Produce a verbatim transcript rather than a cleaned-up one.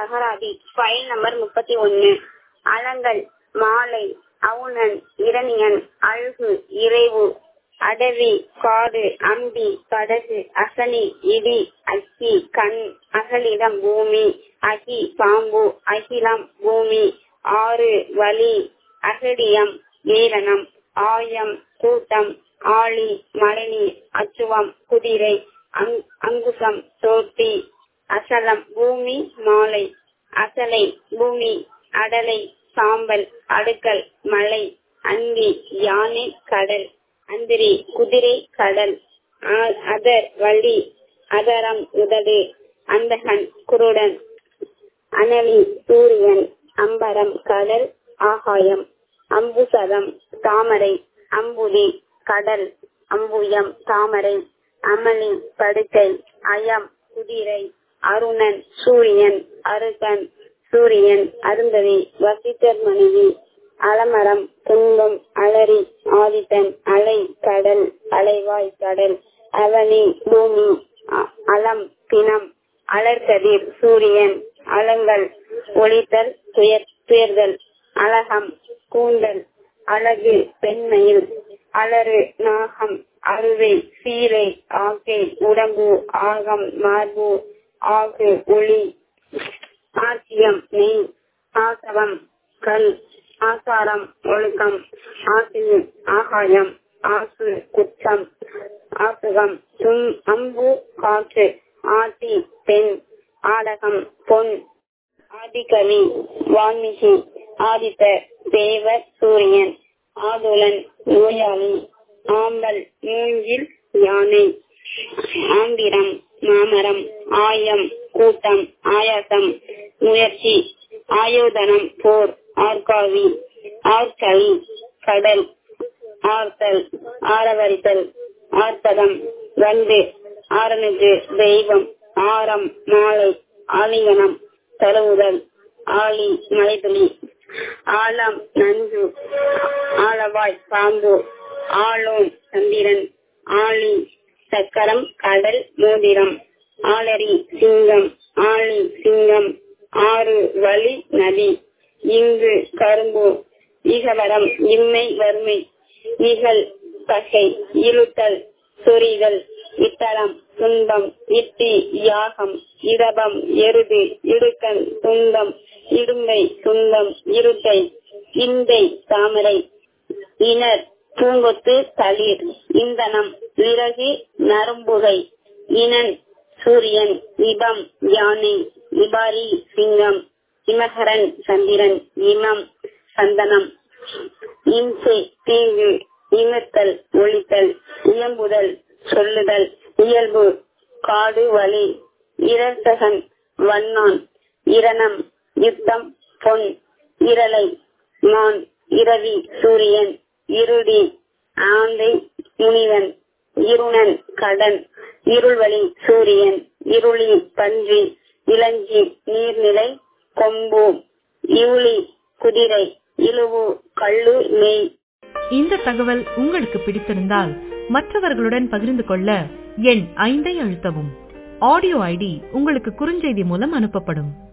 அகராதி file number முப்பத்தி ஒன்னு. அலங்கல் மாலை, அவுணன் இரணியன், அழுகு இறைவு, அடவி காடு, அம்பி படகு, அசனி இடி, அக்கி கண், அகலிடம் பூமி, அகி பாம்பு, அகிலம் பூமி, ஆறு வழி, அகடியம் ஏளனம், ஆயம் கூட்டம், ஆழி மழைநீர், அச்சுவம் குதிரை, அங்குசம் தோட்டி, அசலம் பூமி மாலை, அசலை பூமி, அடலை சாம்பல், அடுக்கல் மலை, அந்தி யானை கடல், அந்திரி குதிரை கடல், அதர் வழி, அதரம் உதடு, அந்தகன் குருடன், அனலி சூரியன், அம்பரம் கடல் ஆகாயம், அம்புசதம் தாமரை, அம்புலி கடல், அம்புயம் தாமரை, அமளி படுக்கை, அயம் குதிரை, அருணன் சூரியன், அருகன் சூரியன், அருந்ததி வசிட்டர் மனைவி, அலமரம் துன்பம், அலரி ஆதித்தன், அலை கடல், அலைவாய் கடல், அவனி பூமி, அலம் பிணம், அலர்கதிர் சூரியன், அலங்கல் ஒளித்தல் துயர் துயர்தல், அலகம் கூந்தல், அழகு பெண்மையில், அலறு நாகம், அருவை சீரை, ஆக்கை உடம்பு, ஆகம் மார்பு, ஆகு ஒளி, ஆசியம் நெய், ஆசவம் கல், ஆசாரம் ஒழுக்கம், ஆசிரியர் ஆகாயம், ஆசு குற்றம், ஆசுகம் தும், அம்பு காற்று, ஆட்டி பெண், ஆடகம் பொன், ஆதிகவி வான்மிகி, ஆதித்த தேவர் சூரியன், ஆதுலன் நோயாளி, ஆம்பல் மூங்கில் யானை, ஆம்பிரம் மாமரம், ஆயம் கூட்டம், ஆயாசம் முயற்சி, ஆயோதனம் போர், ஆர்காவி ஆர்கவி கடல், ஆர்த்தல் ஆரவரித்தல், ஆர்த்ததம் வண்டு, ஆரனுக்கு தெய்வம், ஆரம் மாலை, ஆலிங்கனம் தழுவுதல், ஆளி மலைதுளி, ஆலம் நன்கு, ஆளவாய் பாம்பு, ஆளோன் சந்திரன், ஆளி சக்கரம் கடல் மோதிரம், ஆளரி சிங்கம், ஆளி சிங்கம், ஆறு வழி நதி, இங்கு கரும்பு, ஈகவரம் இம்மை வறுமை, இகல் பகை, இழுத்தல் சொறிதல், இத்தளம் துன்பம், இட்டி யாகம், இடபம் எருது, இடுக்கன் துன்பம், இடும்பை துன்பம், இருட்டை, இந்தை தாமரை, இனர் பூங்கொத்து தளிர், இந்தனம் விறகு நரும்புகை, இனன் சூரியன், இபம் யானை, இபாரி சிங்கம், இமகரன் சந்திரன், இமம் சந்தனம், இம்சை தீங்கு, இமத்தல் ஒழித்தல், இயம்புதல் சொல்லுதல், இயல்பு காடு வழி, இரசகன் வண்ணான், இரணம் யுத்தம் பொன், இரலை மான், இரவி சூரியன், இருடி ஆந்தை முனிவன், இருணன் கடன், இருள்வழி சூரியன், இருளி பன்றி, இளஞ்சி நீர்நிலை கொம்பு, இவுளி குதிரை, இழுவு கள்ளு நெய். இந்த தகவல் உங்களுக்கு பிடித்திருந்தால் மற்றவர்களுடன் பகிர்ந்து கொள்ள எண் ஐந்தை அழுத்தவும். ஆடியோ ஐடி உங்களுக்கு குறுஞ்செய்தி மூலம் அனுப்பப்படும்.